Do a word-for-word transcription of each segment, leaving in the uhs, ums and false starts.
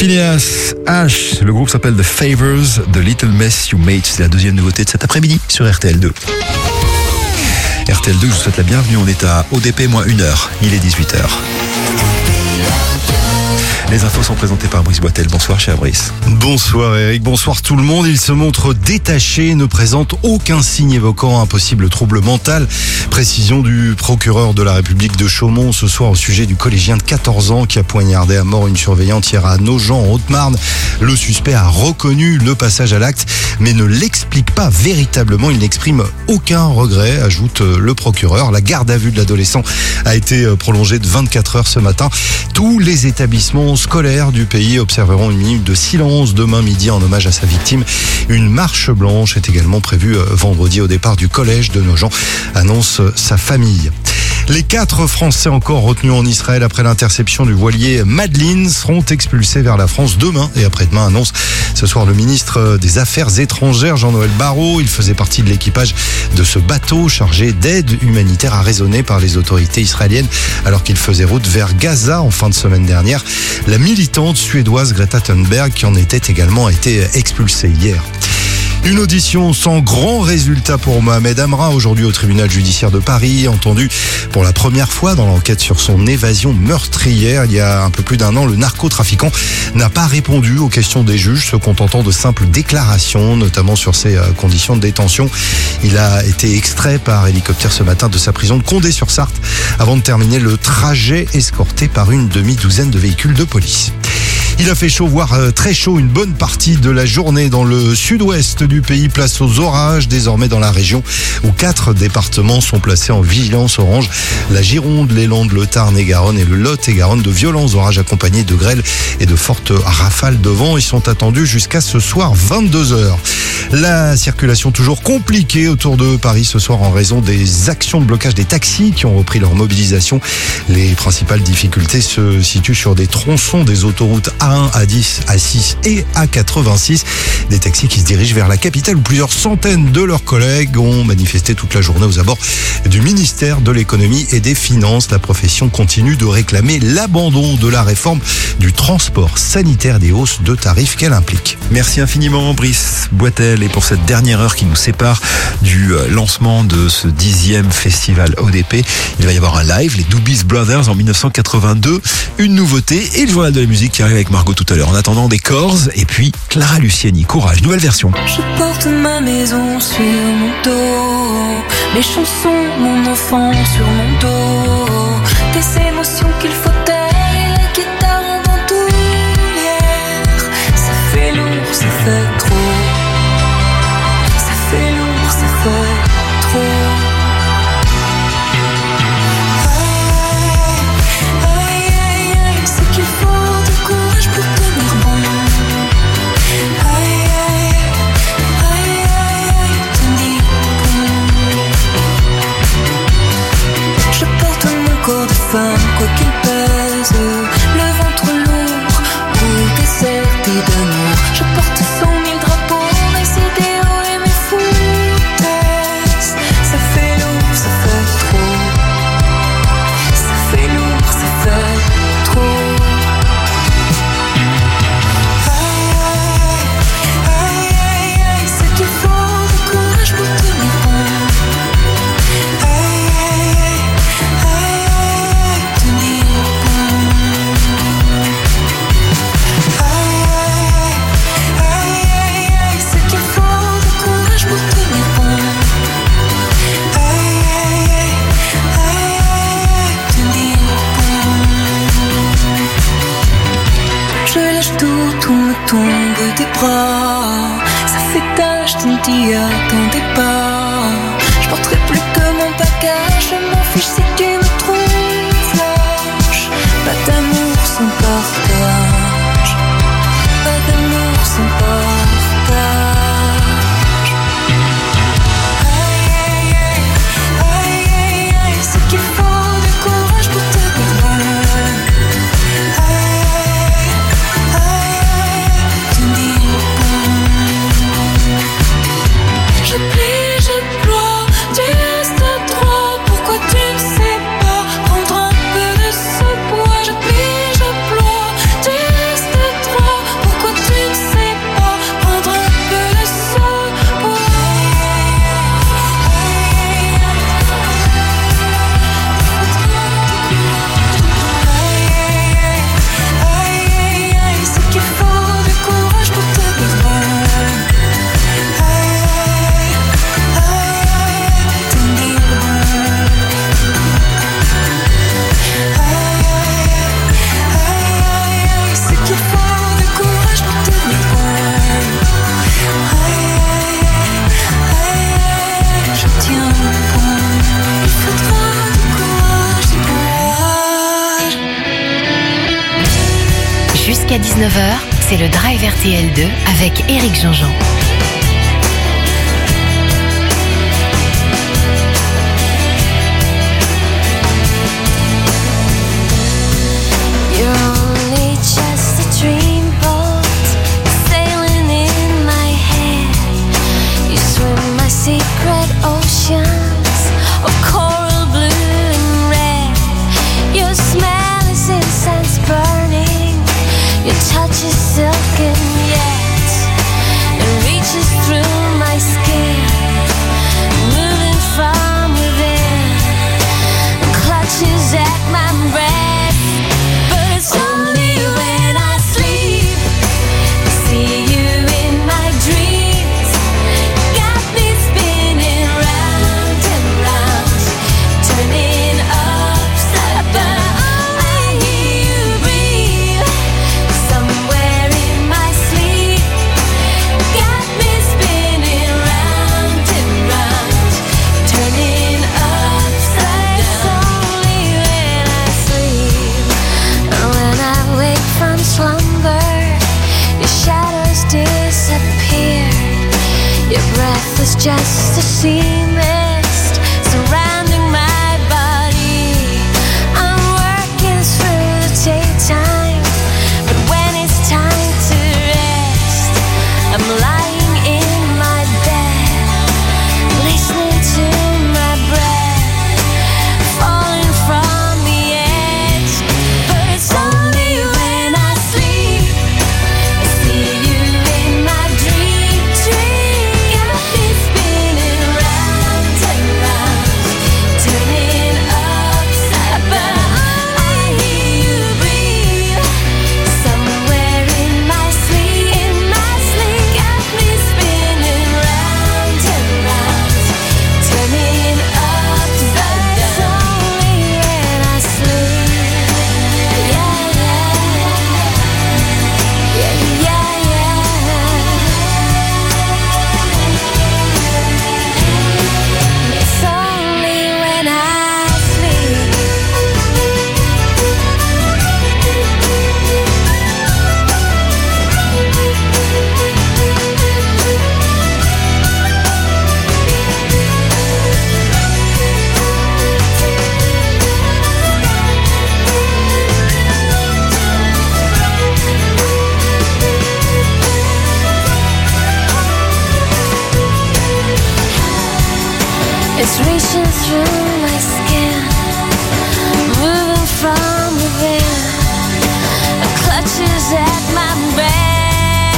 Phineas H. Le groupe s'appelle The Favors, The Little Mess You Made. C'est la deuxième nouveauté de cet après-midi sur R T L deux. R T L deux, je vous souhaite la bienvenue. On est à O D P moins une heure. Il est dix-huit heures. Les infos sont présentées par Brice Boitel. Bonsoir, cher Brice. Bonsoir Eric, bonsoir tout le monde. Il se montre détaché et ne présente aucun signe évoquant un possible trouble mental. Précision du procureur de la République de Chaumont ce soir au sujet du collégien de quatorze ans qui a poignardé à mort une surveillante hier à Nogent en Haute-Marne. Le suspect a reconnu le passage à l'acte mais ne l'explique pas véritablement. Il n'exprime aucun regret, ajoute le procureur. La garde à vue de l'adolescent a été prolongée de vingt-quatre heures ce matin. Tous les établissements scolaires du pays observeront une minute de silence demain midi en hommage à sa victime. Une marche blanche est également prévue vendredi au départ du collège de Nogent, annonce sa famille. Les quatre Français encore retenus en Israël après l'interception du voilier Madeleine seront expulsés vers la France demain et après-demain, annonce ce soir le ministre des Affaires étrangères Jean-Noël Barrot. Il faisait partie de l'équipage de ce bateau chargé d'aide humanitaire arraisonné par les autorités israéliennes alors qu'il faisait route vers Gaza en fin de semaine dernière. La militante suédoise Greta Thunberg qui en était également a été expulsée hier. Une audition sans grand résultat pour Mohamed Amra aujourd'hui au tribunal judiciaire de Paris, entendu pour la première fois dans l'enquête sur son évasion meurtrière. Il y a un peu plus d'un an, le narcotrafiquant n'a pas répondu aux questions des juges, se contentant de simples déclarations, notamment sur ses conditions de détention. Il a été extrait par hélicoptère ce matin de sa prison de Condé-sur-Sarthe avant de terminer le trajet escorté par une demi-douzaine de véhicules de police. Il a fait chaud, voire très chaud, une bonne partie de la journée dans le sud-ouest du pays. Place aux orages désormais dans la région où quatre départements sont placés en vigilance orange. La Gironde, les Landes, le Tarn-et-Garonne et le Lot-et-Garonne. De violents orages accompagnés de grêle et de fortes rafales de vent. Ils sont attendus jusqu'à ce soir vingt-deux heures. La circulation toujours compliquée autour de Paris ce soir en raison des actions de blocage des taxis qui ont repris leur mobilisation. Les principales difficultés se situent sur des tronçons des autoroutes A un, A dix, A six et A quatre-vingt-six. Des taxis qui se dirigent vers la capitale où plusieurs centaines de leurs collègues ont manifesté toute la journée aux abords du ministère de l'économie et des finances. La profession continue de réclamer l'abandon de la réforme du transport sanitaire et des hausses de tarifs qu'elle implique. Merci infiniment Brice Boitel et pour cette dernière heure qui nous sépare du lancement de ce dixième festival O D P. Il va y avoir un live, les Doobies Brothers en dix-neuf cent quatre-vingt-deux, une nouveauté et le journal de la musique qui arrive avec Margot tout à l'heure. En attendant, des Corrs et puis Clara Luciani. Courage, nouvelle version. Je porte ma maison sur mon dos, mes chansons, mon enfant sur mon dos, des émotions qu'il faut taire et la guitare en bandoulière. Ça fait lourd, ça fait trop. Ça fait lourd, ça fait trop. Femme, quoi qu'il pèse, le ventre lourd ou déserté d'amour. Je porte cent mille drapeaux, mes idéaux et mes foutaises. Ça fait lourd, ça fait trop. Ça fait lourd, ça fait trop. Aïe, aïe, aïe, aïe, c'est qu'il faut du courage pour tenir bon. Tout me tombe des bras, ça fait tâche, tu ne t'y attendais pas. Je porterai plus que mon bagage, je m'en fiche si tu me trouves lâche. Pas d'amour sans partage, pas d'amour sans partage. Aïe, aïe, aïe, aïe, aïe, aïe, c'est qu'il faut du courage pour te perdre. Je plie, je ploie, tu restes à trois. Pourquoi tu ne sais jusqu'à dix-neuf heures, c'est le Drive R T L deux avec Éric Jean-Jean. Secret oceans of coral blue and red. Your smell is incense burning. Your touch is silken yet it reaches through my skin, moving from within, clutches at my breath. But it's only when I sleep I see you in my dreams. Got me spinning round and round, turning upside down. I hear you breathe somewhere in my sleep. Got me spinning round and round, turning upside down. Only when I sleep, and when I wake from slumber, your shadows disappear. Your breath is just a sea mist surrounding my body. I'm working through the daytime, but when it's time to rest, I'm lying in my bed, listening to my breath, falling from the edge. But it's only when I sleep I see you in my dream. Dream got me spinning round and round, turning upside down. I hear you breathe somewhere in my sleep. In my sleep, got me spinning round and round, turning upside down. Only when I sleep. Yeah, yeah, yeah, yeah. It's only when I sleep. It's reaching through my skin, moving from within, it clutches at my breath.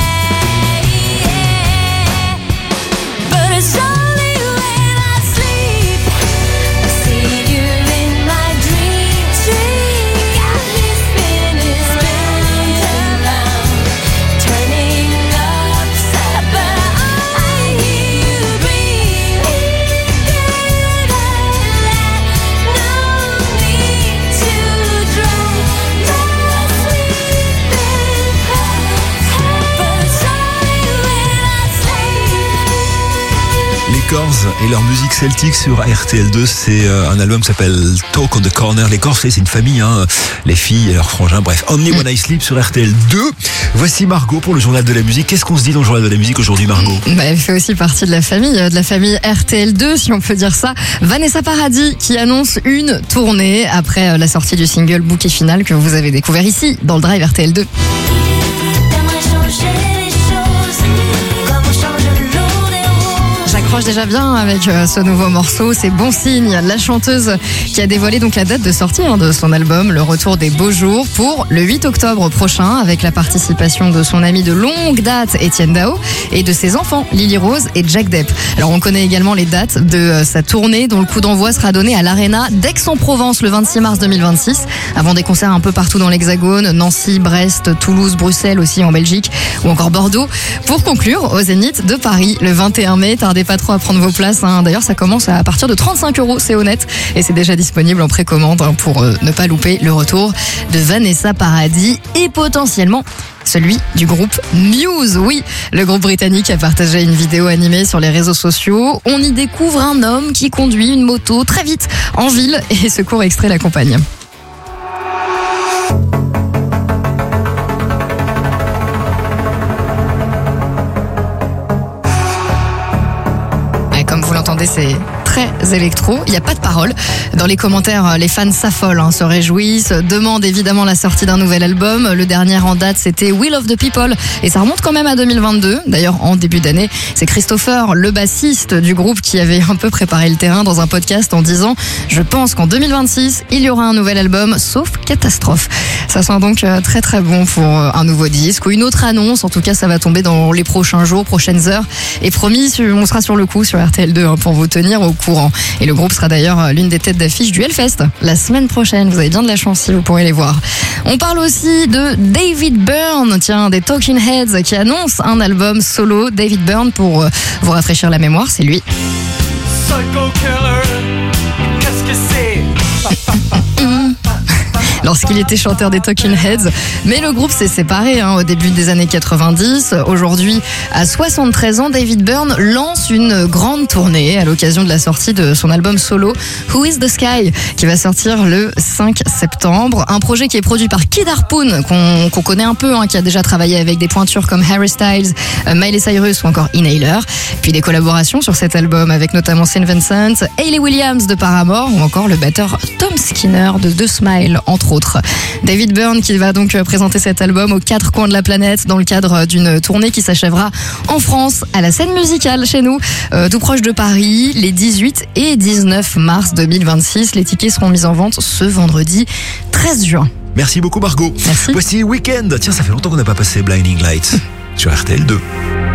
Yeah. But it's only when I sleep I see you in my dream. Dream got me spinning round and round, turning upside down. I hear you breathe. No need to drown my sleeping past. But it's only when I sleep. Les Corrs et leur musique celtique sur R T L deux, c'est euh, un album qui s'appelle Talk on the Corner. Les Corrs, c'est c'est une famille, hein, les filles et leurs frangins. Bref, Only When I Sleep sur R T L deux. Voici Margot pour le journal de la musique. Qu'est-ce qu'on se dit dans le journal de la musique aujourd'hui, Margot? Bah, elle fait aussi partie de la famille, euh, de la famille R T L deux, si on peut dire ça. Vanessa Paradis qui annonce une tournée après euh, la sortie du single Bouquet Final que vous avez découvert ici dans le Drive R T L deux. T'aimerais changer les choses, comme on change l'eau des roses. J'accroche déjà bien avec euh, ce nouveau morceau, c'est bon signe. La chanteuse qui a dévoilé donc la date de sortie hein, de son album, Le Retour des Beaux Jours, pour le huit octobre prochain, avec la participation de son ami de longue date, Étienne Dao, et de ses enfants, Lily Rose et Jack Depp. Alors on connaît également les dates de euh, sa tournée, dont le coup d'envoi sera donné à l'Arena d'Aix-en-Provence le vingt-six mars deux mille vingt-six, avant des concerts un peu partout dans l'Hexagone, Nancy, Brest, Toulouse, Bruxelles aussi en Belgique, ou encore Bordeaux, pour conclure au Zénith de Paris le vingt et un mai. Tardez pas trop à prendre vos places, hein. D'ailleurs ça commence à partir de trente-cinq euros, c'est honnête, et c'est déjà disponible en précommande hein, pour euh, ne pas louper le retour de Vanessa Paradis et potentiellement celui du groupe Muse. Oui, le groupe britannique a partagé une vidéo animée sur les réseaux sociaux. On y découvre un homme qui conduit une moto très vite en ville et ce court extrait l'accompagne. savez, c'est très électro. Il n'y a pas de paroles. Dans les commentaires, les fans s'affolent, hein, se réjouissent, demandent évidemment la sortie d'un nouvel album. Le dernier en date, c'était Will of the People. Et ça remonte quand même à deux mille vingt-deux. D'ailleurs, en début d'année, c'est Christopher, le bassiste du groupe, qui avait un peu préparé le terrain dans un podcast en disant « Je pense qu'en deux mille vingt-six, il y aura un nouvel album, sauf catastrophe ». Ça sent donc très très bon pour un nouveau disque ou une autre annonce. En tout cas, ça va tomber dans les prochains jours, prochaines heures. Et promis, on sera sur le coup sur R T L deux hein, pour vous tenir au courant. Et le groupe sera d'ailleurs l'une des têtes d'affiche du Hellfest la semaine prochaine. Vous avez bien de la chance si vous pourrez les voir. On parle aussi de David Byrne, tiens, des Talking Heads, qui annonce un album solo. David Byrne, pour vous rafraîchir la mémoire, c'est lui. Psycho Killer, qu'est-ce que c'est? Lorsqu'il était chanteur des Talking Heads. Mais le groupe s'est séparé hein, au début des années quatre-vingt-dix. Aujourd'hui, à soixante-treize ans, David Byrne lance une grande tournée à l'occasion de la sortie de son album solo Who is the Sky, qui va sortir le cinq septembre. Un projet qui est produit par Kid Harpoon, qu'on, qu'on connaît un peu, hein, qui a déjà travaillé avec des pointures comme Harry Styles, euh, Miley Cyrus ou encore Inhaler. Puis des collaborations sur cet album avec notamment Saint Vincent, Hayley Williams de Paramore ou encore le batteur Tom Skinner de The Smile, entre autres. David Byrne qui va donc présenter cet album aux quatre coins de la planète dans le cadre d'une tournée qui s'achèvera en France à la Scène Musicale chez nous, euh, tout proche de Paris, les dix-huit et dix-neuf mars deux mille vingt-six. Les tickets seront mis en vente ce vendredi treize juin. Merci beaucoup Margot. Merci. Voici Weekend. Tiens, ça fait longtemps qu'on n'a pas passé Blinding Lights sur R T L deux.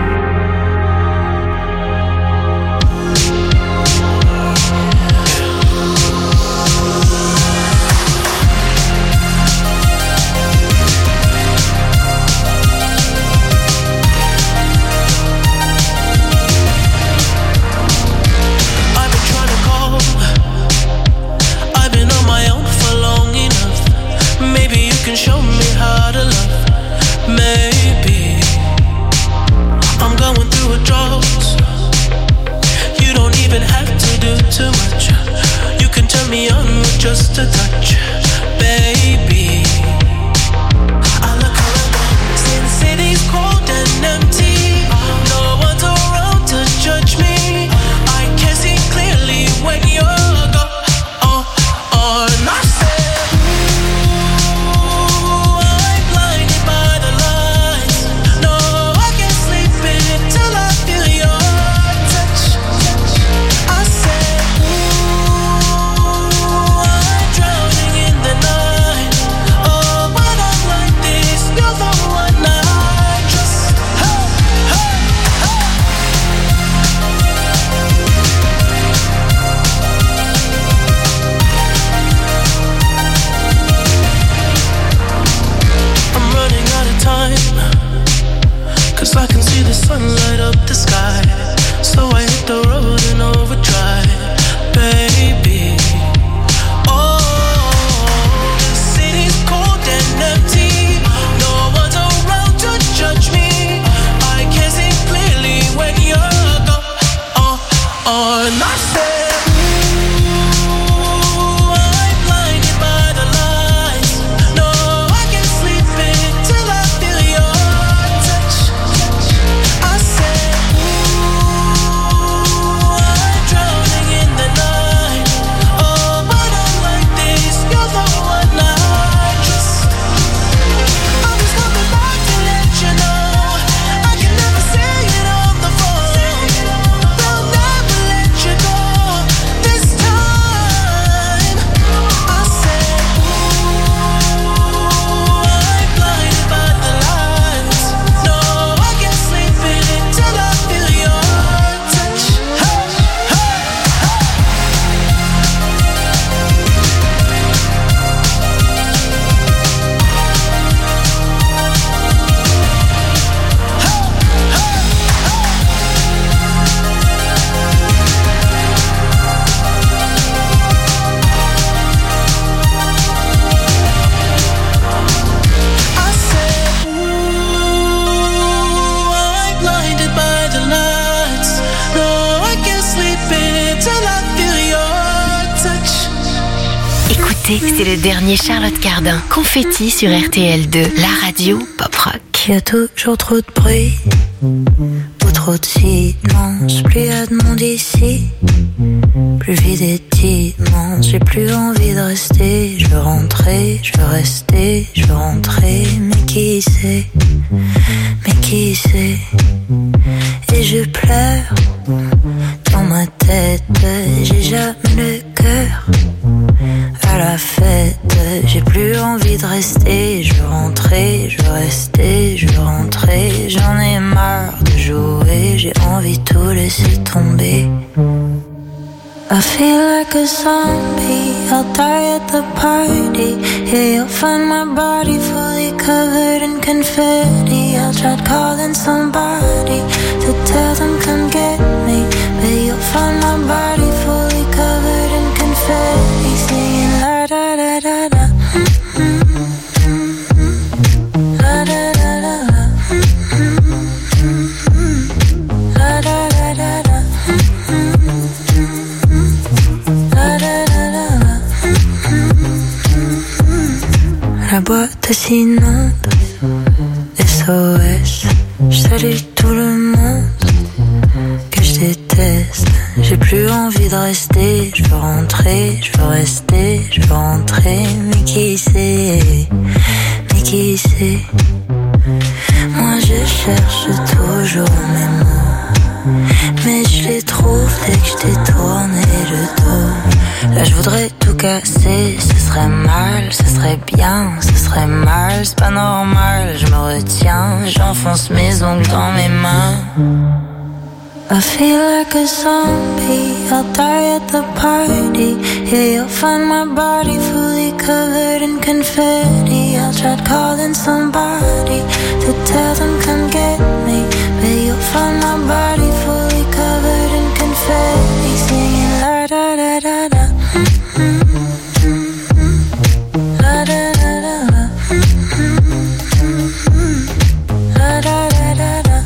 Just a touch, baby. I look around, since city's cold and empty, no one's around to judge me. I can see clearly when you're gone. Oh, oh, and I said, ooh, I'm blinded by the lights. No, I can't sleep until I feel your touch. I said, ooh, drowning in the night. Oh, when I'm like this, you're the one I trust. Hey, hey, hey. I'm running out of time, 'cause I can see the sun light up the sky. So I hit the road in overdrive, baby. Empty, no one's around to judge me. I can see clearly when you're gone. Oh, oh, and I said, ooh, I'm blinded by the lights. No, I can't sleep until I feel your touch. I said, ooh, I'm drowning in the night. Oh, when I'm like this, you're the one I C'est le dernier Charlotte Cardin. Confetti sur R T L deux, la radio pop rock. qu'il y a toujours trop de bruit ou trop de silence. Plus y a de monde ici, plus vide est immense. J'ai plus envie de rester. Je veux rentrer, je veux rester, je veux rentrer. Mais qui sait, mais qui sait. Et je pleure dans ma tête. J'ai jamais le cœur à la fête. J'ai plus envie de rester. Je veux rentrer, je veux rester, je veux rentrer. J'en ai marre de jouer. J'ai envie de tout laisser tomber. I feel like a zombie, I'll die at the party. Yeah, you'll find my body fully covered in confetti. I'll try calling somebody to tell them come get me, but you'll find my body fully covered in confetti. Singing la da da da da. La da da da da. La da da da da. La boîte s'inonde, S O S. Je salue tout le monde que je déteste. J'ai plus envie de rester. Je veux rentrer, je veux rester, je veux rentrer. Mais qui sait, mais qui sait. Moi je cherche toujours mes mots, mais je les trouve dès que je t'ai tourné le dos. Là je voudrais tout casser, ce serait mal, ce serait bien, ce serait mal, c'est pas normal, je me retiens, j'enfonce mes ongles dans mes mains. I feel like a zombie, I'll die at the party. Yeah, you'll find my body fully covered in confetti. I'll try calling somebody to tell them come get me, but you'll find my body fully covered in confetti. Singing la da da da da. La da da da da. La da da da da.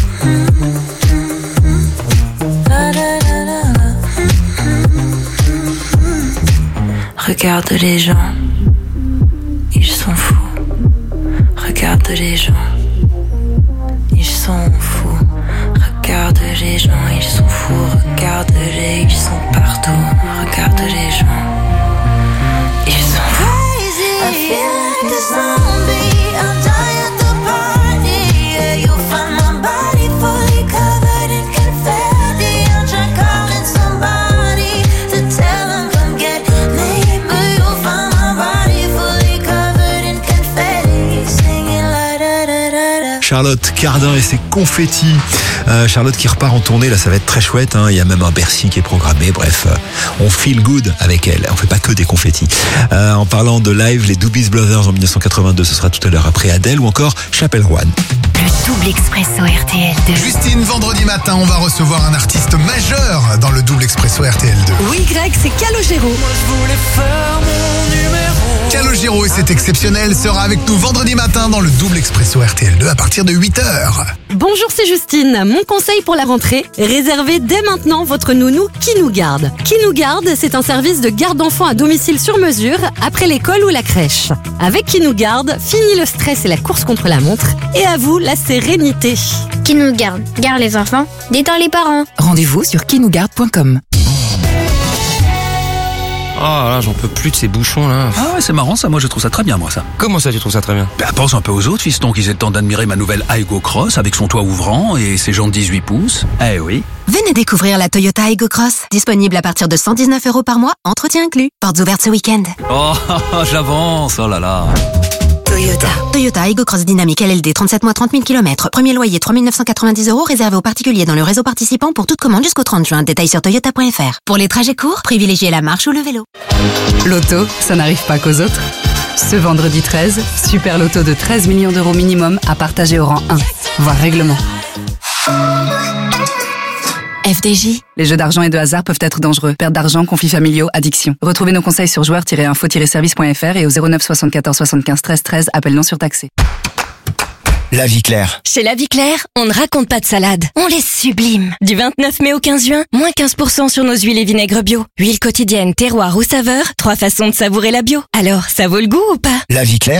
Regarde les gens, ils sont fous. Regarde les gens, ils sont fous. Regarde les gens, ils sont fous. Regarde-les, ils sont partout. Regarde les gens, ils sont fous. I feel like a zombie, I'll die at the party. Yeah, you'll find my body fully covered in confetti. I'll try calling somebody to tell them come get me, but you'll find my body fully covered in confetti. Singing la da da da da. Charlotte Cardin et ses confettis. Euh, Charlotte qui repart en tournée, là ça va être très chouette, hein. Il y a même un Bercy qui est programmé, bref, euh, on feel good avec elle, on fait pas que des confettis. Euh, en parlant de live, les Doobie Brothers en dix-neuf cent quatre-vingt-deux, ce sera tout à l'heure après Adele ou encore Chapel Roan. Le double expresso R T L deux. Justine, vendredi matin, on va recevoir un artiste majeur dans le double expresso R T L deux. Oui, Greg, c'est Calogero. Moi je voulais faire mon numéro. Calogero et c'est exceptionnel sera avec nous vendredi matin dans le double expresso R T L deux à partir de huit heures. Bonjour, c'est Justine. Mon conseil pour la rentrée, réservez dès maintenant votre nounou Qui nous garde. Qui nous garde, c'est un service de garde d'enfants à domicile sur mesure après l'école ou la crèche. Avec Qui nous garde, fini le stress et la course contre la montre et à vous la sérénité. Qui nous garde, garde les enfants, détend les parents. Rendez-vous sur qui nous garde point com. Oh là, j'en peux plus de ces bouchons là. Ah ouais, c'est marrant ça, moi je trouve ça très bien moi ça. Comment ça tu trouves ça très bien? Bah pense un peu aux autres fistons qu'ils aient le temps d'admirer ma nouvelle Aygo Cross avec son toit ouvrant et ses jantes dix-huit pouces. Eh oui. Venez découvrir la Toyota Aygo Cross, disponible à partir de cent dix-neuf euros par mois, entretien inclus. Portes ouvertes ce week-end. Oh, j'avance, oh là là. Toyota. Toyota Aygo Cross Dynamique L L D, trente-sept mois, trente mille kilomètres. Premier loyer trois mille neuf cent quatre-vingt-dix euros, réservé aux particuliers dans le réseau participant pour toute commande jusqu'au trente juin. Détails sur toyota point f r. Pour les trajets courts, privilégiez la marche ou le vélo. Loto, ça n'arrive pas qu'aux autres. Ce vendredi treize, super loto de treize millions d'euros minimum à partager au rang un. Voir règlement. F D J. Les jeux d'argent et de hasard peuvent être dangereux. Perte d'argent, conflits familiaux, addiction. Retrouvez nos conseils sur joueurs tiret info tiret service point f r et au zéro neuf soixante-quatorze soixante-quinze treize treize, appel non surtaxé. La vie claire. Chez La Vie Claire, on ne raconte pas de salade, on les sublime. Du vingt-neuf mai au quinze juin, moins quinze pour cent sur nos huiles et vinaigres bio. Huile quotidienne, terroir ou saveur, trois façons de savourer la bio. Alors, ça vaut le goût ou pas? La vie claire.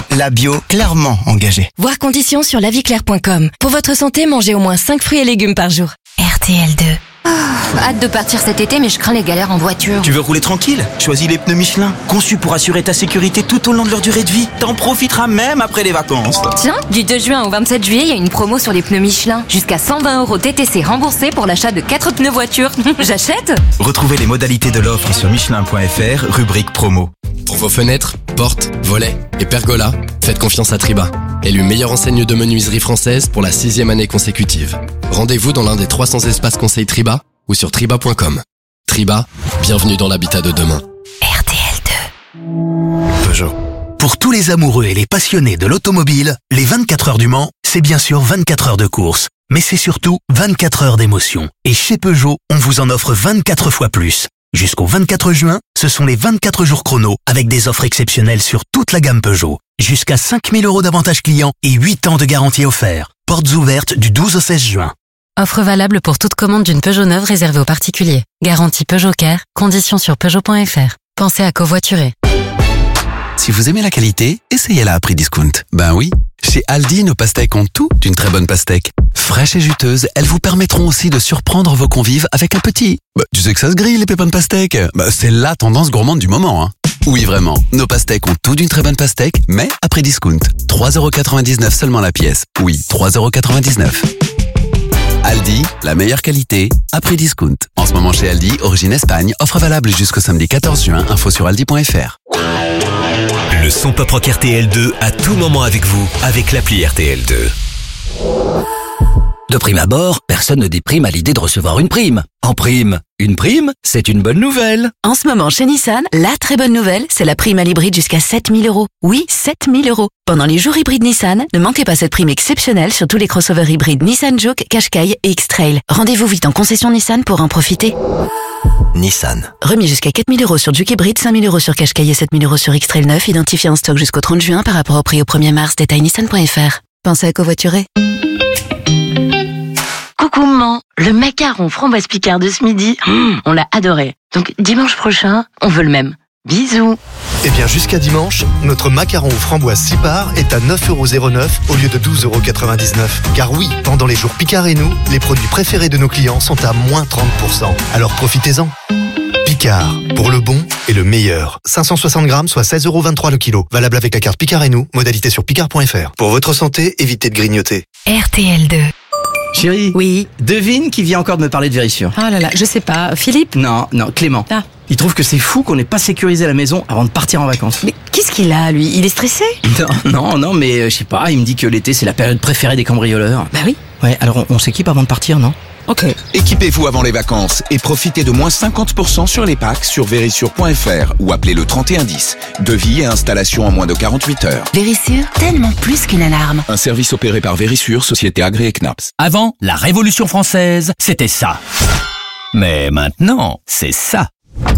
La bio, clairement engagée. Voir conditions sur laviclaire point com. Pour votre santé, mangez au moins cinq fruits et légumes par jour. R T L deux. Oh, hâte de partir cet été, mais je crains les galères en voiture. Tu veux rouler tranquille? Choisis les pneus Michelin, conçus pour assurer ta sécurité tout au long de leur durée de vie. T'en profiteras même après les vacances. Tiens, du deux juin au vingt-sept juillet, il y a une promo sur les pneus Michelin. Jusqu'à cent vingt euros T T C remboursés pour l'achat de quatre pneus voiture. J'achète? Retrouvez les modalités de l'offre sur michelin point f r, rubrique promo. Pour vos fenêtres, portes, volets et pergolas, faites confiance à Triba. Élu meilleure enseigne de menuiserie française pour la sixième année consécutive. Rendez-vous dans l'un des trois cents espaces conseils Triba ou sur triba point com. Triba, bienvenue dans l'habitat de demain. R T L deux. Peugeot. Pour tous les amoureux et les passionnés de l'automobile, les vingt-quatre heures du Mans, c'est bien sûr vingt-quatre heures de course. Mais c'est surtout vingt-quatre heures d'émotion. Et chez Peugeot, on vous en offre vingt-quatre fois plus. Jusqu'au vingt-quatre juin, ce sont les vingt-quatre jours chrono avec des offres exceptionnelles sur toute la gamme Peugeot. Jusqu'à cinq mille euros d'avantages clients et huit ans de garantie offert. Portes ouvertes du douze au seize juin. Offre valable pour toute commande d'une Peugeot neuve réservée aux particuliers. Garantie Peugeot Care, conditions sur peugeot point f r. Pensez à covoiturer. Si vous aimez la qualité, essayez-la à prix discount. Ben oui, chez Aldi, nos pastèques ont tout d'une très bonne pastèque. Fraîches et juteuses, elles vous permettront aussi de surprendre vos convives avec un petit. Bah, tu sais que ça se grille, les pépins de pastèque. Bah, c'est la tendance gourmande du moment, hein. Oui, vraiment. Nos pastèques ont tout d'une très bonne pastèque, mais à prix discount. trois euros quatre-vingt-dix-neuf seulement la pièce. Oui, trois euros quatre-vingt-dix-neuf. Aldi, la meilleure qualité, à prix discount. En ce moment chez Aldi, origine Espagne, offre valable jusqu'au samedi quatorze juin, info sur aldi point f r. Le son pop rock R T L deux à tout moment avec vous, avec l'appli R T L deux. De prime abord, personne ne déprime à l'idée de recevoir une prime. En prime, une prime, c'est une bonne nouvelle. En ce moment, chez Nissan, la très bonne nouvelle, c'est la prime à l'hybride jusqu'à sept mille euros. Oui, sept mille euros. Pendant les jours hybrides Nissan, ne manquez pas cette prime exceptionnelle sur tous les crossovers hybrides Nissan Juke, Qashqai et X-Trail. Rendez-vous vite en concession Nissan pour en profiter. Nissan. Remis jusqu'à quatre mille euros sur Juke hybride, cinq mille euros sur Qashqai et sept mille euros sur X-Trail neuf, identifié en stock jusqu'au trente juin par rapport au prix au premier mars, détail nissan point f r. Pensez à covoiturer. Coucou maman, le macaron framboise Picard de ce midi, mmh, on l'a adoré. Donc dimanche prochain, on veut le même. Bisous. Eh bien jusqu'à dimanche, notre macaron aux framboises six parts est à neuf euros zéro neuf au lieu de douze euros quatre-vingt-dix-neuf. Car oui, pendant les jours Picard et nous, les produits préférés de nos clients sont à moins trente pour cent. Alors profitez-en. Picard, pour le bon et le meilleur. cinq cent soixante grammes, soit seize euros vingt-trois le kilo. Valable avec la carte Picard et nous, modalité sur picard point f r. Pour votre santé, évitez de grignoter. R T L deux. Chérie. Oui. Devine qui vient encore de me parler de Vérissure. Oh là là, je sais pas. Philippe? Non, non, Clément. Ah. Il trouve que c'est fou qu'on n'ait pas sécurisé la maison avant de partir en vacances. Mais qu'est-ce qu'il a, lui? Il est stressé? Non, non, non, mais euh, je sais pas, il me dit que l'été c'est la période préférée des cambrioleurs. Bah oui. Ouais, alors on, on s'équipe avant de partir, non? Ok. Équipez-vous avant les vacances et profitez de moins cinquante pour cent sur les packs sur vérissure point f r ou appelez le trente et un dix. Devis et installation en moins de quarante-huit heures. Vérissure, tellement plus qu'une alarme. Un service opéré par Vérissure, société agréée C N A P S. Avant, la Révolution française, c'était ça. Mais maintenant, c'est ça.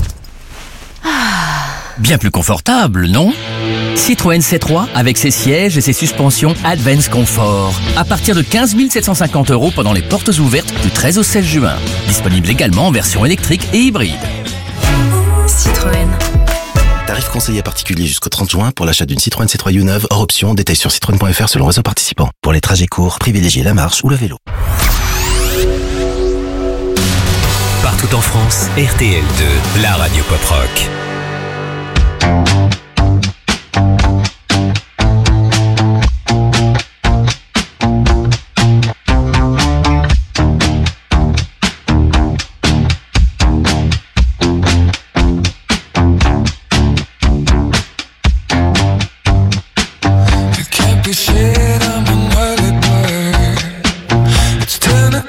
Bien plus confortable, non? Citroën C trois avec ses sièges et ses suspensions Advance Comfort. À partir de quinze mille sept cent cinquante euros pendant les portes ouvertes du treize au seize juin. Disponible également en version électrique et hybride. Citroën. Tarif conseillé particulier jusqu'au trente juin pour l'achat d'une Citroën C trois U neuve hors option. Détail sur citroën point f r selon réseau participant. Pour les trajets courts, privilégiez la marche ou le vélo. Partout en France, R T L deux, la radio pop rock.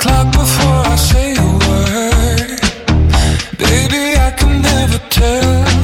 Before I say a word, baby, I can never tell.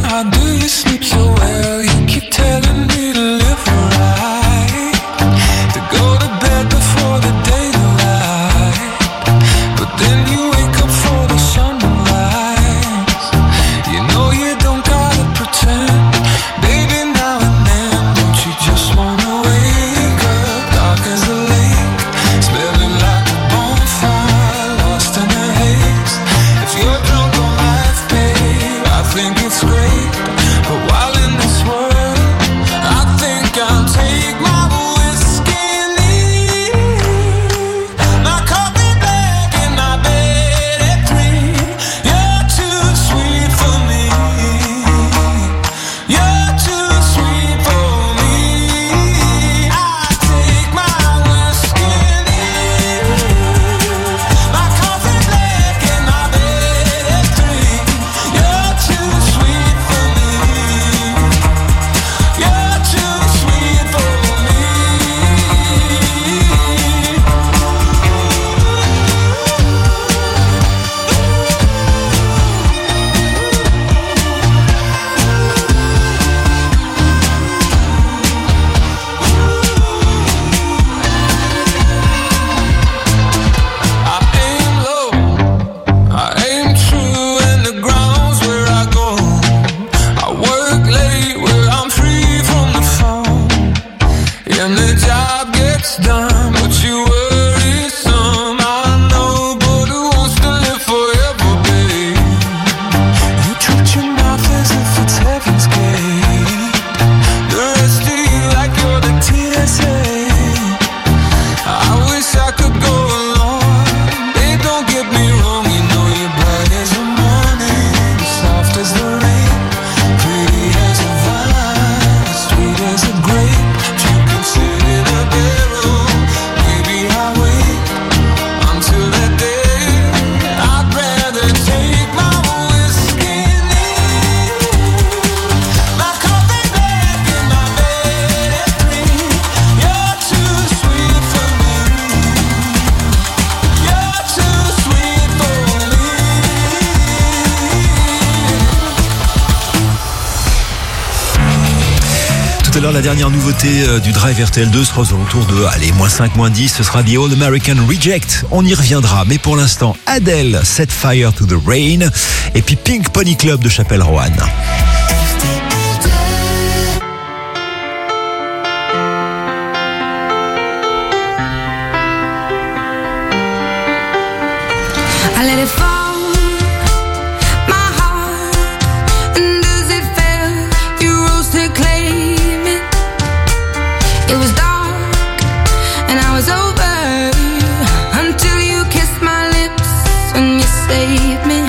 street where I'm free from the phone, and the job gets done, but you worry some. I know, but who wants to live forever, babe? You treat your mouth as if it's heaven's gate. The rest of you like you're the T S A. I wish I could go along. Babe, don't get me wrong, you know you're bright as the morning, soft as the rain, pretty as a vine, sweet as a grape. You can sit in a bedroom, maybe I'll wait until that day. I'd rather take my whiskey neat, my coffee black and my bed is green. You're too sweet for me. You're too sweet for me. Tout à l'heure, la dernière nouveauté euh, du Drive R T L deux sera aux alentours de, allez, moins cinq, moins dix, ce sera The All American Reject. On y reviendra, mais pour l'instant, Adele, Set Fire to the Rain, et puis Pink Pony Club de Chapelle-Roanne. I let it fall, my heart, and as it fell, you rose to claim it. It was dark, and I was over, until you kissed my lips, and you saved me.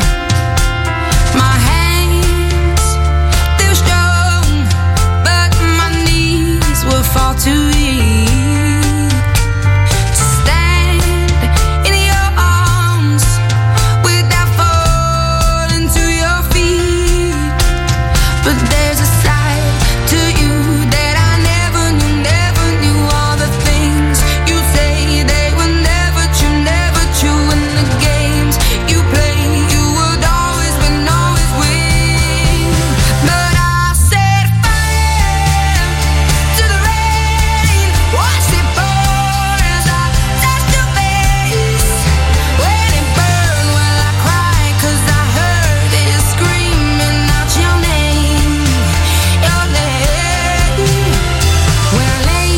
My hands, they were strong, but my knees were far too weak to stand in your arms without falling to your feet. But there's a side to you that I never knew, never knew. All the things you say, they were never true, never true. And the games you play, you would always win, always win. But I set fire to the rain, watched it pour as I touched your face. When it burned, well I cried, 'cause I heard it screaming out your name, your name. When I lay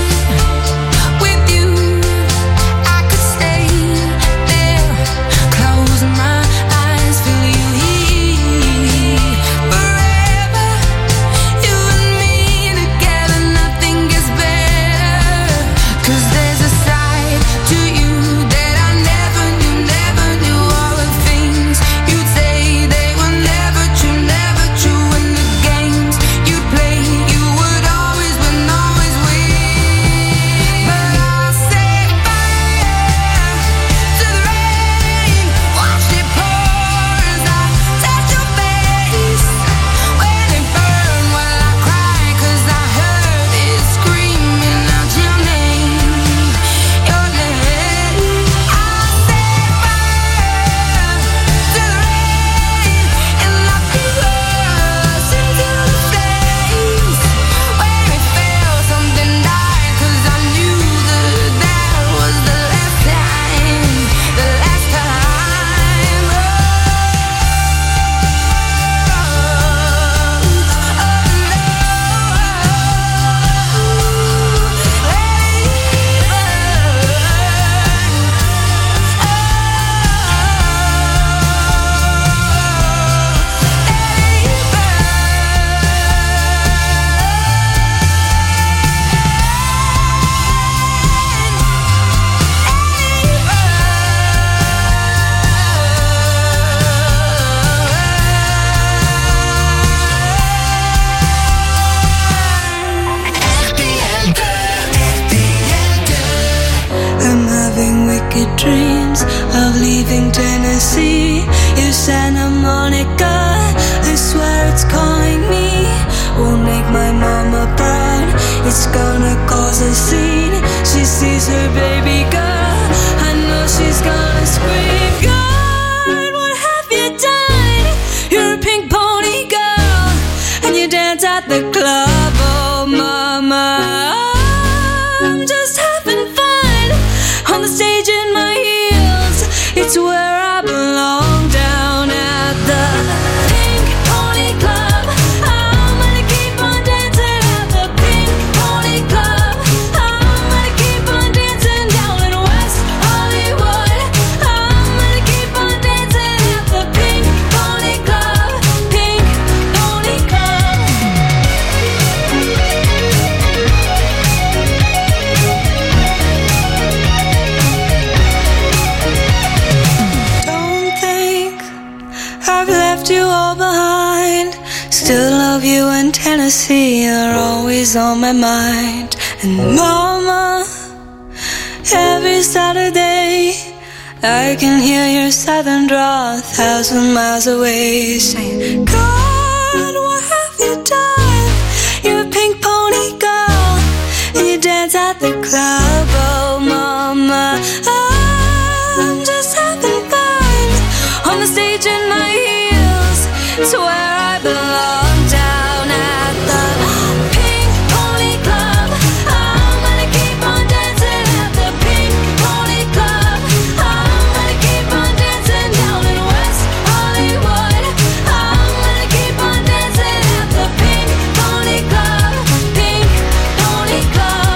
with you, I could stay there, close my eyes, feel you here forever. You and me together, nothing gets better. 'Cause there's a side to you that I never knew, never knew. All the things you'd say, they were never true, never true. And the games you play, you would always win, always win. But I set fire to the rain, watched it pour as I touched your face. When it burned, well I cried, 'cause I heard it screaming out your name, your name. I set fire to the rain, and I threw us into the flames. Where it fell, something died, 'cause I knew that that was the last time, the last time. Oh, I'm having wicked dreams of leaving Tennessee. You Santa Monica, I swear it's calling me. Won't make my mama proud, it's gonna cause a scene. She sees her baby girl, I know she's gonna scream. God, what have you done? You're a pink pony girl, and you dance at the club. Oh mama, I'm just having fun on the stage in my heels. It's where I belong, down at the Pink Pony Club. I'm gonna keep you and Tennessee are always on my mind. And mama, every Saturday I can hear your southern drawl a thousand miles away, saying, God, what have you done? You're a pink pony girl, and you dance at the club. Oh mama, I'm just having fun on the stage in my heels. It's where I belong, down at the Pink Pony Club. I'm gonna keep on dancing at the Pink Pony Club. I'm gonna keep on dancing down in West Hollywood. I'm gonna keep on dancing at the Pink Pony Club. Pink Pony Club.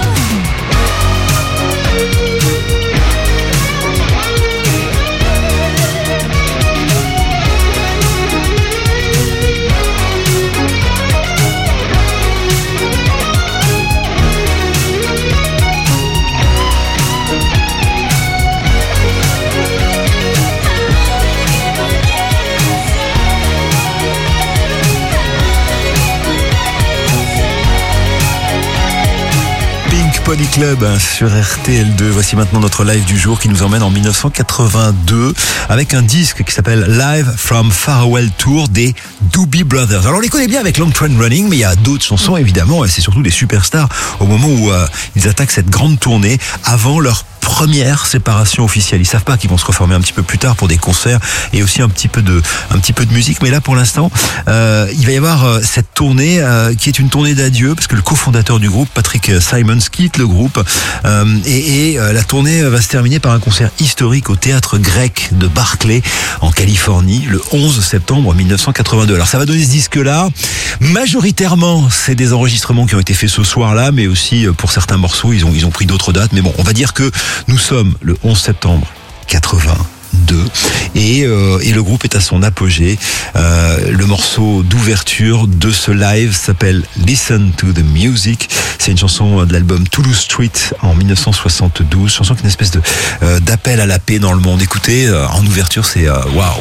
Pink Pony Club sur R T L deux. Voici maintenant notre live du jour qui nous emmène en dix-neuf cent quatre-vingt-deux avec un disque qui s'appelle Live from Farewell Tour des Doobie Brothers. Alors on les connaît bien avec Long Train Running, mais il y a d'autres chansons évidemment, et c'est surtout des superstars au moment où euh, ils attaquent cette grande tournée avant leur première séparation officielle. Ils savent pas qu'ils vont se reformer un petit peu plus tard pour des concerts et aussi un petit peu de, un petit peu de musique. Mais là, pour l'instant, euh, il va y avoir euh, cette tournée euh, qui est une tournée d'adieu parce que le cofondateur du groupe, Patrick Simons, quitte le groupe euh, et, et euh, la tournée va se terminer par un concert historique au Théâtre Grec de Berkeley en Californie le onze septembre mille neuf cent quatre-vingt-deux. Alors ça va donner ce disque-là. Majoritairement, c'est des enregistrements qui ont été faits ce soir-là, mais aussi euh, pour certains morceaux, ils ont ils ont pris d'autres dates. Mais bon, on va dire que nous sommes le onze septembre quatre-vingt-deux et, euh, et le groupe est à son apogée. Euh, le morceau d'ouverture de ce live s'appelle Listen to the Music. C'est une chanson de l'album Toulouse Street en mille neuf cent soixante-douze. Chanson qui est une espèce de euh, d'appel à la paix dans le monde. Écoutez, euh, en ouverture, c'est waouh. Wow.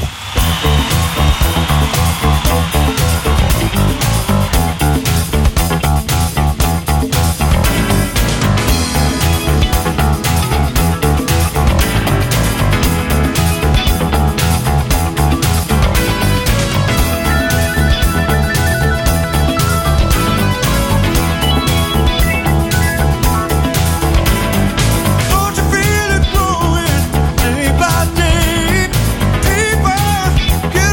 Day by day, people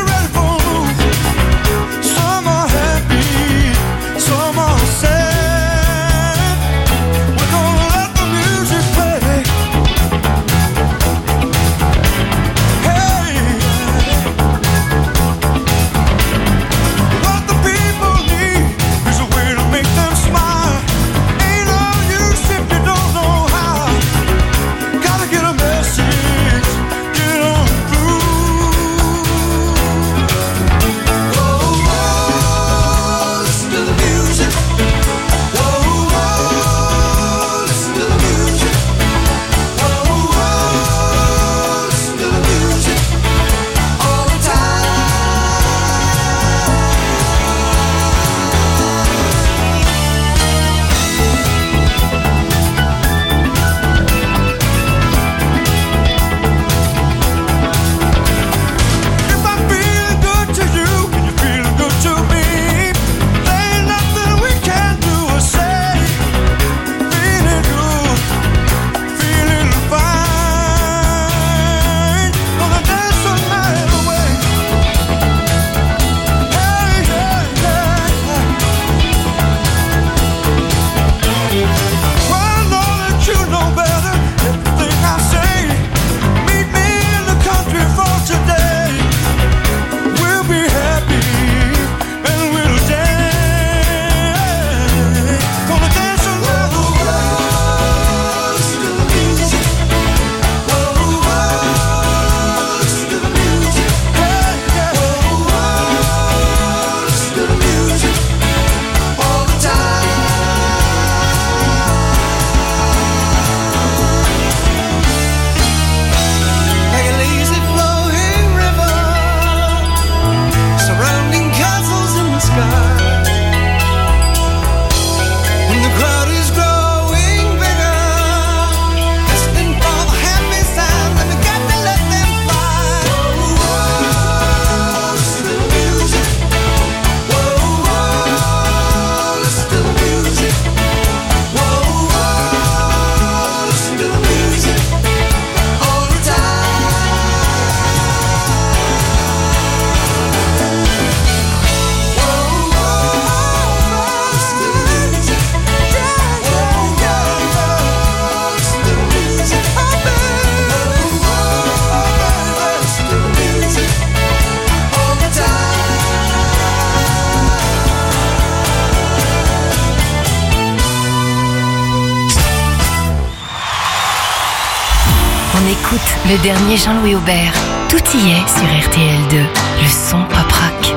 Écoute le dernier Jean-Louis Aubert. Tout y est sur R T L deux. Le son pop rock.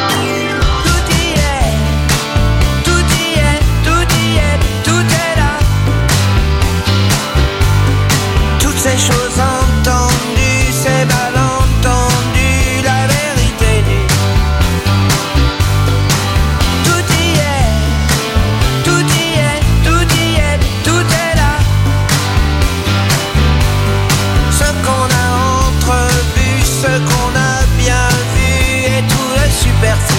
Ces choses entendues, ces malentendus, la vérité nue. Tout y est, tout y est, tout y est, tout est là. Ce qu'on a entrevu, ce qu'on a bien vu et tout le superflu.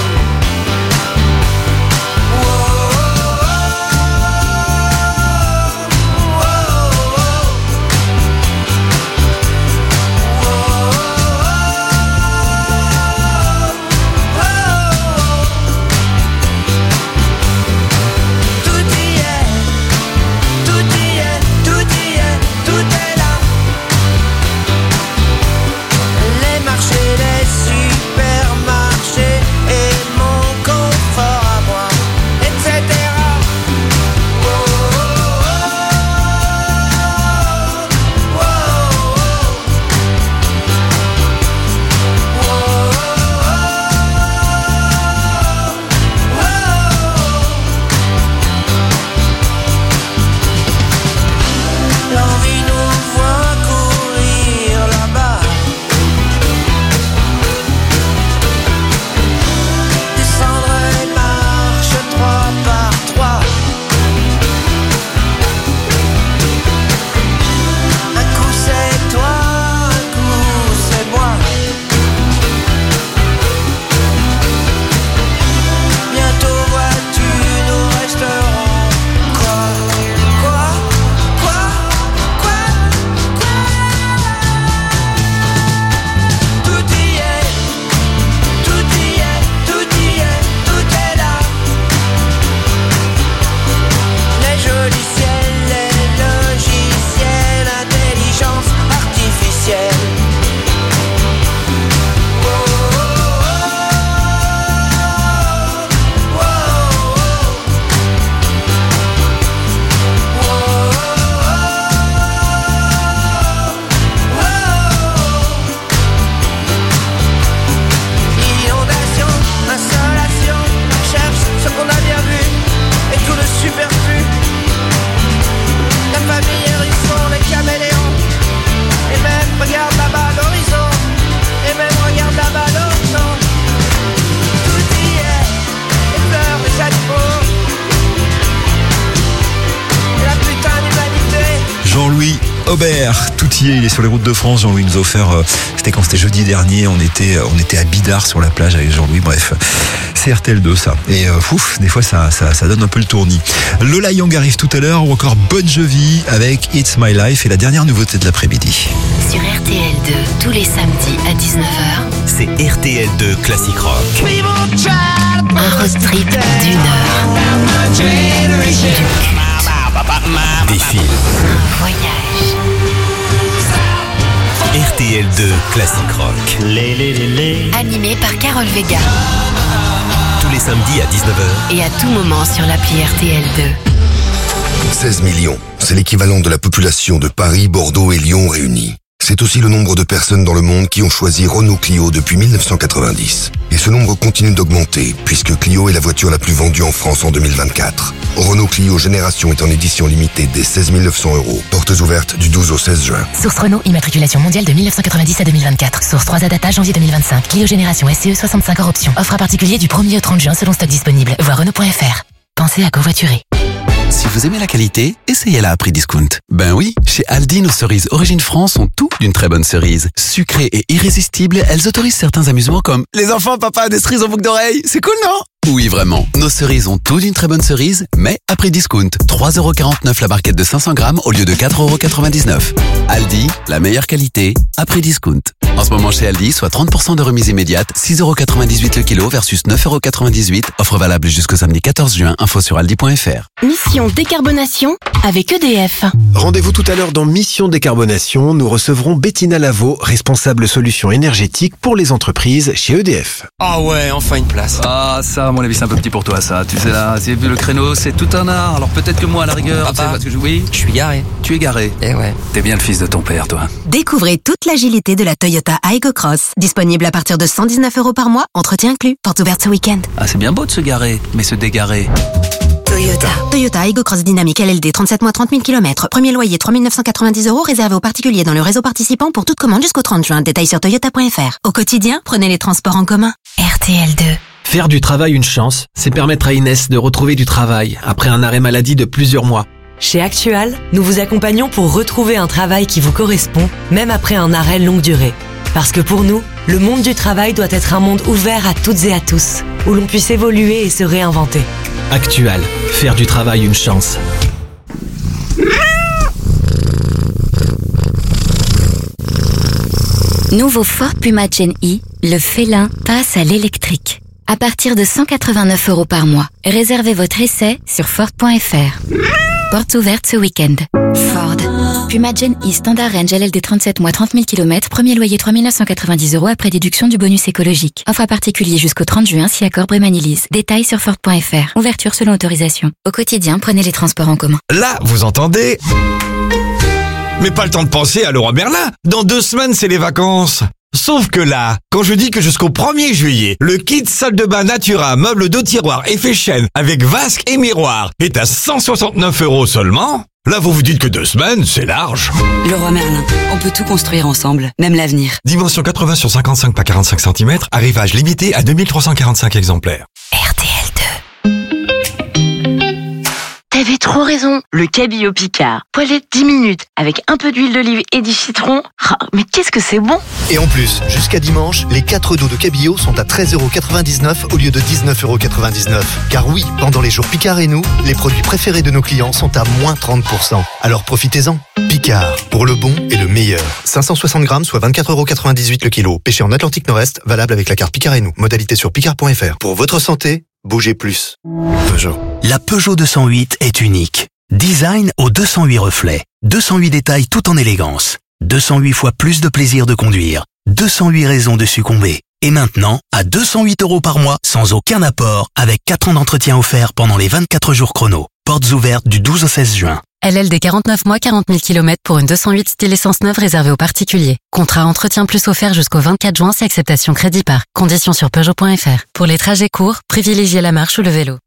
Aubert, tout y est, il est sur les routes de France. Jean-Louis nous a offert, euh, c'était quand c'était jeudi dernier, on était, on était à Bidart sur la plage avec Jean-Louis, bref. C'est R T L deux ça. Et euh, ouf, des fois ça, ça, ça donne un peu le tournis. Lola Young arrive tout à l'heure, ou encore Bon Jovi avec It's My Life et la dernière nouveauté de l'après-midi. Sur R T L deux, tous les samedis à dix-neuf heures, c'est R T L deux Classic Rock. Un road trip d'une heure. Du cul. Des films. Un voyage. R T L deux Classic Rock. Animé par Carole Vega. Tous les samedis à dix-neuf heures. Et à tout moment sur l'appli R T L deux. seize millions, c'est l'équivalent de la population de Paris, Bordeaux et Lyon réunis. C'est aussi le nombre de personnes dans le monde qui ont choisi Renault Clio depuis mille neuf cent quatre-vingt-dix. Et ce nombre continue d'augmenter, puisque Clio est la voiture la plus vendue en France en deux mille vingt-quatre. Renault Clio Génération est en édition limitée dès seize mille neuf cents euros. Portes ouvertes du douze au seize juin. Source Renault, immatriculation mondiale de mille neuf cent quatre-vingt-dix à deux mille vingt-quatre. Source trois A Data, janvier deux mille vingt-cinq. Clio Génération S C E soixante-cinq hors option. Offre à particulier du premier au trente juin selon stock disponible. Voir Renault point F R. Pensez à covoiturer. Si vous aimez la qualité, essayez-la à prix discount. Ben oui, chez Aldi, nos cerises Origine France ont tout d'une très bonne cerise. Sucrées et irrésistibles, elles autorisent certains amusements comme « Les enfants, papa a des cerises en boucle d'oreille, c'est cool, non ?» Oui, vraiment. Nos cerises ont tout d'une très bonne cerise, mais à prix discount. trois euros quarante-neuf la barquette de cinq cents grammes au lieu de quatre euros quatre-vingt-dix-neuf. Aldi, la meilleure qualité, à prix discount. En ce moment chez Aldi, soit trente pour cent de remise immédiate, six euros quatre-vingt-dix-huit le kilo versus neuf euros quatre-vingt-dix-huit. Offre valable jusqu'au samedi quatorze juin. Info sur aldi point F R. Mission décarbonation avec E D F. Rendez-vous tout à l'heure dans Mission décarbonation. Nous recevrons Bettina Lavaux, responsable solutions énergétiques pour les entreprises chez E D F. Ah ouais, enfin une place. Ah, ça, moi mon avis, c'est un peu petit pour toi, ça. Tu sais, là, c'est, le créneau, c'est tout un art. Alors peut-être que moi, à la rigueur, Papa, tu sais, parce que je, oui, je suis garé. Tu es garé. Eh ouais. T'es bien le fils de ton père, toi. Découvrez toute l'agilité de la Toyota Aygo Cross. Disponible à partir de cent dix-neuf euros par mois, entretien inclus. Porte ouverte ce week-end. Ah, c'est bien beau de se garer, mais se dégarer. Toyota. Toyota Aygo Cross Dynamique L L D, trente-sept mois, trente mille kilomètres. Premier loyer, trois mille neuf cent quatre-vingt-dix euros, réservé aux particuliers dans le réseau participant pour toute commande jusqu'au trente juin. Détails sur toyota point f r. Au quotidien, prenez les transports en commun. R T L deux. Faire du travail une chance, c'est permettre à Inès de retrouver du travail après un arrêt maladie de plusieurs mois. Chez Actual, nous vous accompagnons pour retrouver un travail qui vous correspond, même après un arrêt longue durée. Parce que pour nous, le monde du travail doit être un monde ouvert à toutes et à tous, où l'on puisse évoluer et se réinventer. Actual, faire du travail une chance. Nouveau Ford Puma Gen E, le félin passe à l'électrique. À partir de cent quatre-vingt-neuf euros par mois. Réservez votre essai sur Ford point f r. Portes ouvertes ce week-end. Ford. Puma Gen E Standard Range L L D trente-sept mois, trente mille kilomètres. Premier loyer trois mille neuf cent quatre-vingt-dix euros après déduction du bonus écologique. Offre à particulier jusqu'au trente juin si accord Brémanilise. Détails sur Ford point f r. Ouverture selon autorisation. Au quotidien, prenez les transports en commun. Là, vous entendez? Mais pas le temps de penser à Leroy Merlin. Dans deux semaines, c'est les vacances. Sauf que là, quand je dis que jusqu'au premier juillet, le kit salle de bain Natura, meuble de tiroir effet chêne avec vasque et miroir est à cent soixante-neuf euros seulement, là vous vous dites que deux semaines, c'est large. Leroy Merlin, on peut tout construire ensemble, même l'avenir. Dimension quatre-vingts sur cinquante-cinq par quarante-cinq centimètres, arrivage limité à deux mille trois cent quarante-cinq exemplaires. R T L deux. T'avais trop raison, le cabillaud Picard. Poêlé dix minutes avec un peu d'huile d'olive et du citron. Oh, mais qu'est-ce que c'est bon! Et en plus, jusqu'à dimanche, les quatre dos de cabillaud sont à treize euros quatre-vingt-dix-neuf au lieu de dix-neuf euros quatre-vingt-dix-neuf. Car oui, pendant les jours Picard et nous, les produits préférés de nos clients sont à moins trente pour cent. Alors profitez-en. Picard, pour le bon et le meilleur. cinq cent soixante grammes, soit vingt-quatre euros quatre-vingt-dix-huit le kilo. Pêché en Atlantique Nord-Est, valable avec la carte Picard et nous. Modalité sur picard point f r. Pour votre santé, bougez plus. Peugeot. La Peugeot deux cent huit est unique. Design aux deux cent huit reflets. deux cent huit détails tout en élégance. deux cent huit fois plus de plaisir de conduire. deux cent huit raisons de succomber. Et maintenant, à deux cent huit euros par mois, sans aucun apport, avec quatre ans d'entretien offert pendant les vingt-quatre jours chrono. Portes ouvertes du douze au seize juin. L L D quarante-neuf mois, quarante mille kilomètres pour une deux cent huit style essence neuve réservée aux particuliers. Contrat entretien plus offert jusqu'au vingt-quatre juin si acceptation crédit par. Conditions sur peugeot point f r. Pour les trajets courts, privilégiez la marche ou le vélo.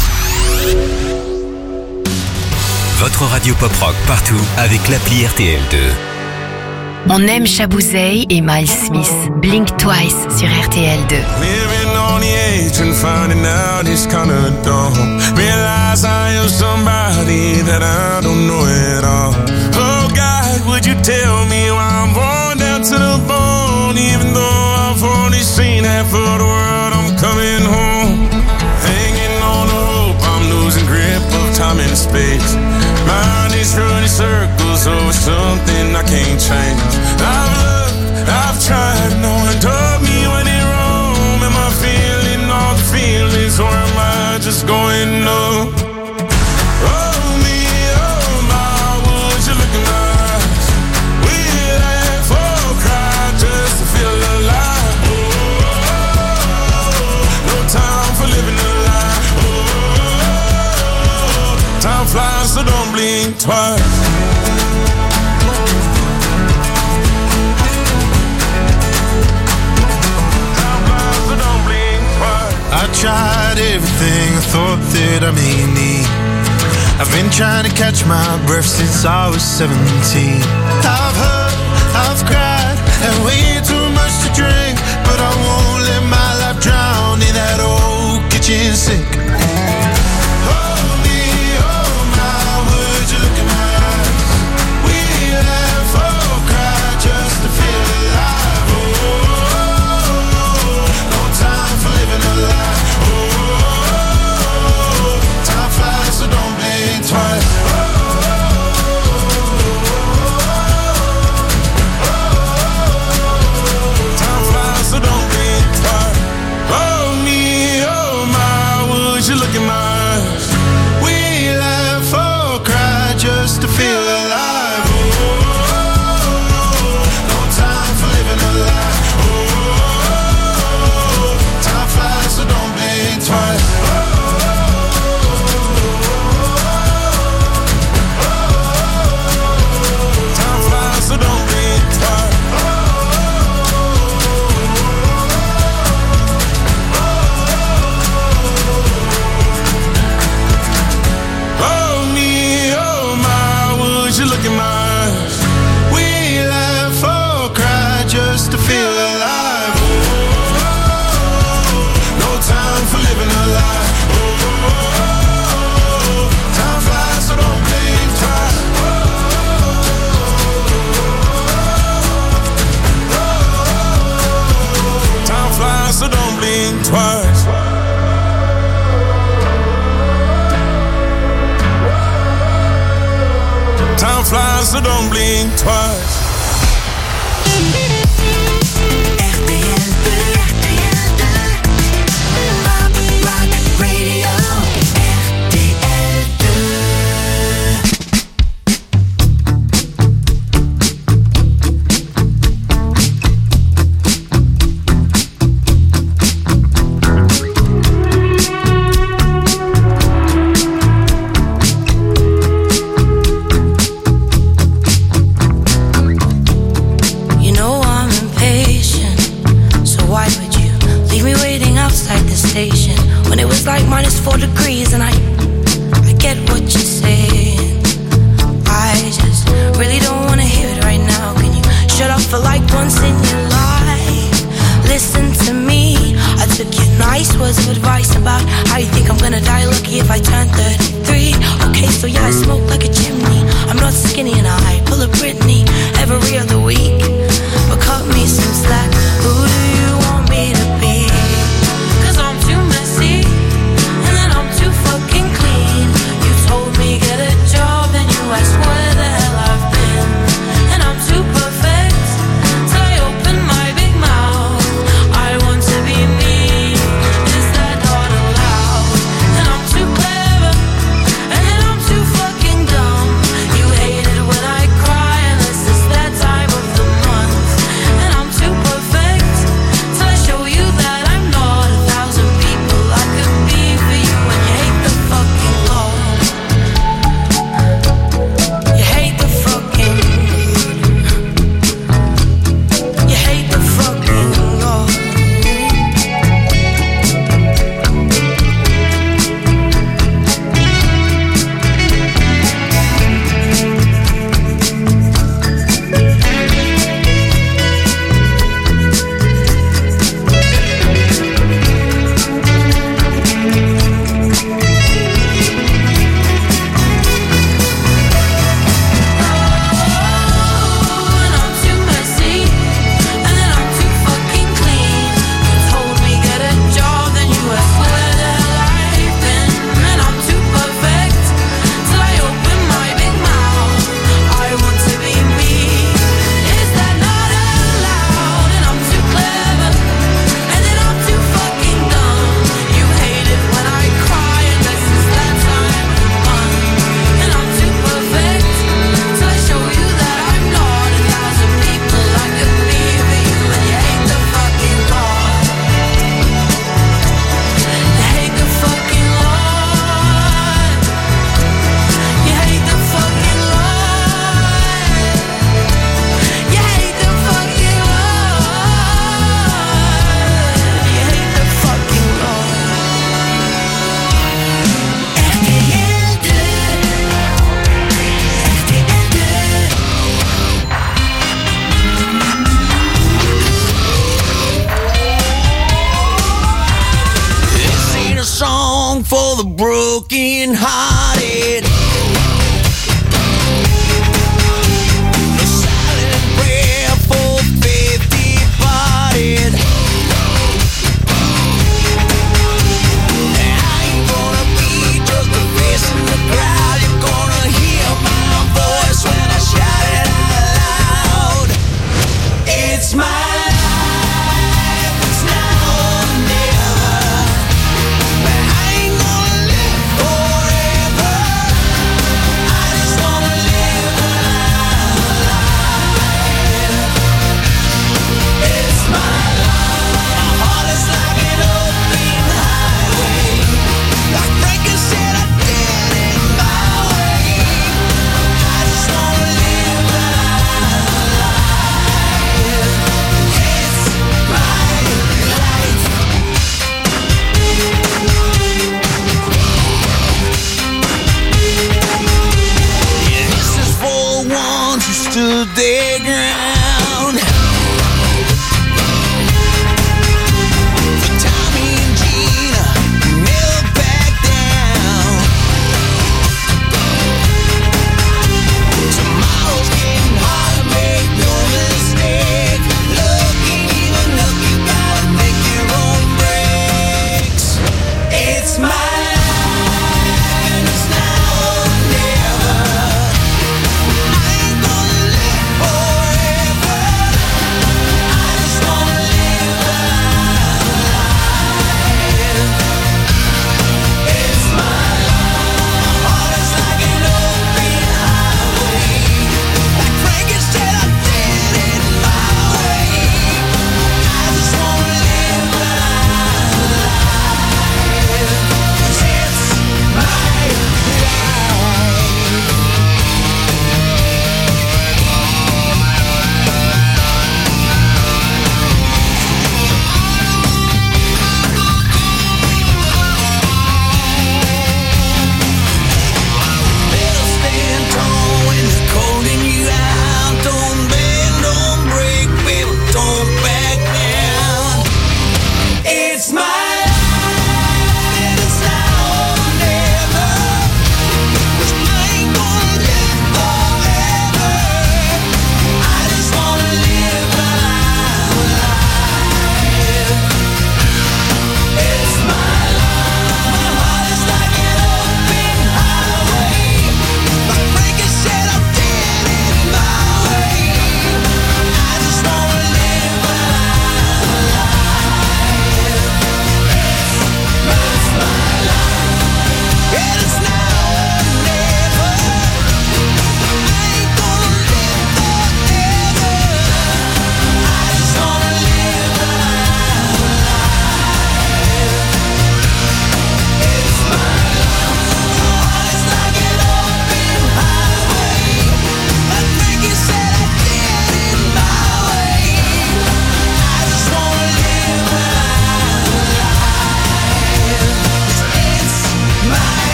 Votre radio pop rock partout avec l'appli R T L deux. On aime Chabouzeille et Miles Smith. Blink Twice sur R T L deux. Living on the edge and finding out it's kinda dumb. Realize I am somebody that I don't know at all. Oh God, would you tell me why I'm born down to the bone? Even though I've only seen half of the world, I'm coming home. Hanging on the hope, I'm losing grip of time and space. Mind is running circles over something I can't change. I've looked, I've tried, no one told me when it wrong. Am I feeling all the feelings or am I just going numb? Oh me, oh my, would you look in my eyes? We'd laugh or cry just to feel alive. Oh, no time for living a lie. Oh, time flies, so don't blink twice. I tried everything I thought that I may need. I've been trying to catch my breath since I was seventeen. I've hurt, I've cried, and way too much to drink. But I won't let my life drown in that old kitchen sink. Oh me, oh my, would you look in my eyes? We laugh or cry just to feel alive. Oh, no time for living a lie. Twice. Time flies, so don't blink twice. Oh me, oh my, would you look fly, so don't blink twice. When it was like minus four degrees and I, I get what you're saying. I just really don't wanna hear it right now. Can you shut up for like once in your life? Listen to me. I took your nice words of advice about how you think I'm gonna die lucky if I turn thirty-three. Okay, so yeah, I smoke like a chimney. I'm not skinny and I pull a Britney every other week. But cut me some slack. Who do you want me to be? I swear the hell I've been, and I'm too perfect till I open my big mouth. I want to be me, is that not allowed? And I'm too clever, and then I'm too fucking dumb. You hate it when I cry, unless it's that time of the month. And I'm too perfect till I show you that I'm not a thousand people I could be for you, and you hate the fucking law. For the broken hearted, a silent prayer for faith departed. I ain't gonna be just a face in the crowd. You're gonna hear my voice when I shout it out loud. It's my life, it's now or never. I ain't gonna live forever. I just wanna live alive. It's my life. My heart is like an open highway. Like Frankie said, I did it my way. I just wanna live alive. It's my life. Yeah, this is for the ones who stood their ground. For Tommy and Gina, who never backed down. Tomorrow's getting harder, make no mistake. Looking even up, you gotta make your own breaks. It's my life, and it's now or never. I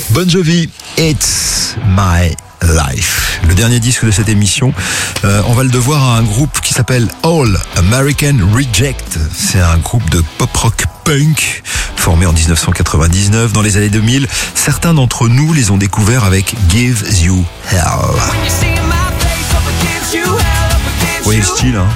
Bon Jovi, It's My Life. Le dernier disque de cette émission, euh, on va le devoir à un groupe qui s'appelle All American Reject. C'est un groupe de pop-rock punk formé en dix-neuf cent quatre-vingt-dix-neuf. Dans les années deux mille, certains d'entre nous les ont découverts avec Gives You Hell. Vous voyez le style, hein?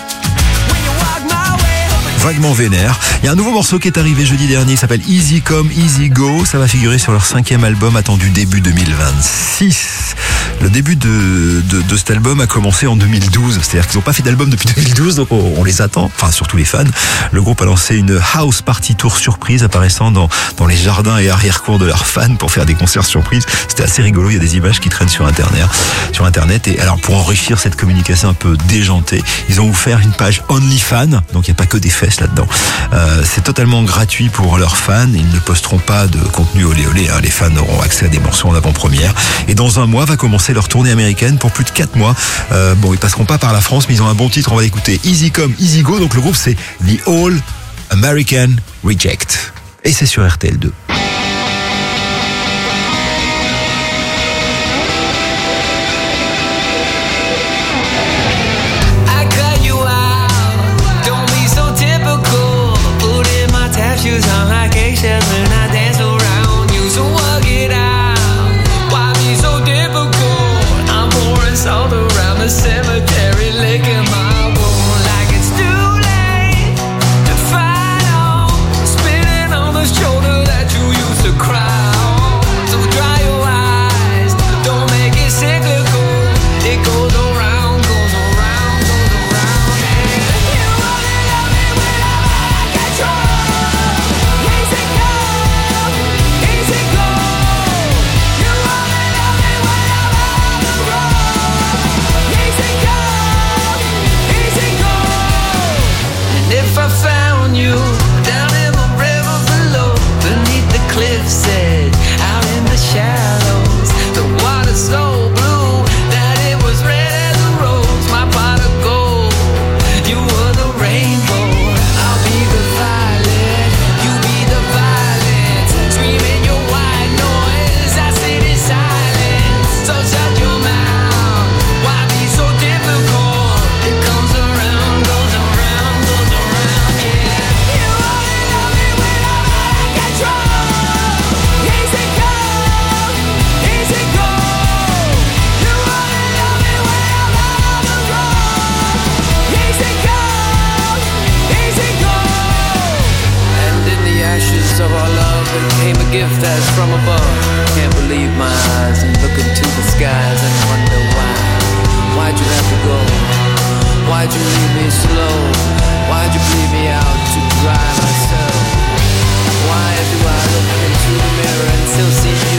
Vaguement vénère. Il y a un nouveau morceau qui est arrivé jeudi dernier, qui s'appelle Easy Come, Easy Go. Ça va figurer sur leur cinquième album attendu début deux mille vingt-six. Le début de, de, de cet album a commencé en deux mille douze. C'est-à-dire qu'ils n'ont pas fait d'album depuis deux mille douze, donc on, on les attend. Enfin, surtout les fans. Le groupe a lancé une house party tour surprise apparaissant dans, dans les jardins et arrière-cours de leurs fans pour faire des concerts surprises. C'était assez rigolo. Il y a des images qui traînent sur Internet. Sur Internet. Et alors, pour enrichir cette communication un peu déjantée, ils ont ouvert une page OnlyFans. Donc, il n'y a pas que des fesses là-dedans. Euh, c'est totalement gratuit pour leurs fans. Ils ne posteront pas de contenu olé olé. Hein. Les fans auront accès à des morceaux en avant-première. Et dans un mois va commencer leur tournée américaine pour plus de quatre mois. Euh, bon, ils passeront pas par la France, mais ils ont un bon titre. On va l'écouter. Easy Come, Easy Go. Donc le groupe c'est The All American Reject. Et c'est sur R T L deux. gift as from above. Can't believe my eyes and look into the skies and wonder why. Why'd you have to go? Why'd you leave me slow? Why'd you leave me out to dry myself? Why do I look into the mirror and still see you?